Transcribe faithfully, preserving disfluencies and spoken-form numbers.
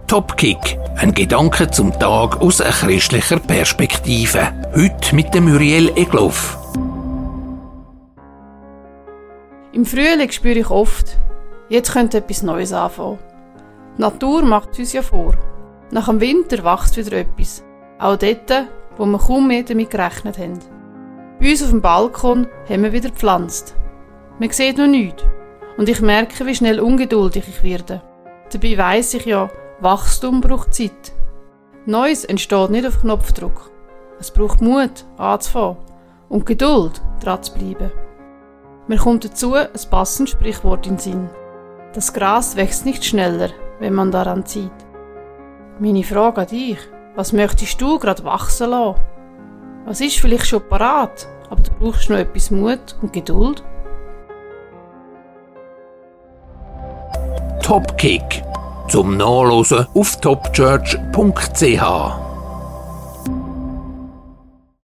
Topkick, ein Gedanke zum Tag aus einer christlicher Perspektive. Heute mit dem Muriel Egloff. Im Frühling spüre ich oft, jetzt könnte etwas Neues anfangen. Die Natur macht es uns ja vor. Nach dem Winter wächst wieder etwas. Auch dort, wo wir kaum mehr damit gerechnet haben. Bei uns auf dem Balkon haben wir wieder gepflanzt. Man sieht noch nichts. Und ich merke, wie schnell ungeduldig ich werde. Dabei weiss ich ja, Wachstum braucht Zeit. Neues entsteht nicht auf Knopfdruck. Es braucht Mut, anzufangen. Und Geduld, dran zu bleiben. Mir kommt dazu ein passendes Sprichwort in den Sinn. Das Gras wächst nicht schneller, wenn man daran zieht. Meine Frage an dich, was möchtest du gerade wachsen lassen? Was ist vielleicht schon parat, aber du brauchst noch etwas Mut und Geduld? Topkick. Zum Nachlesen auf topchurch punkt c h.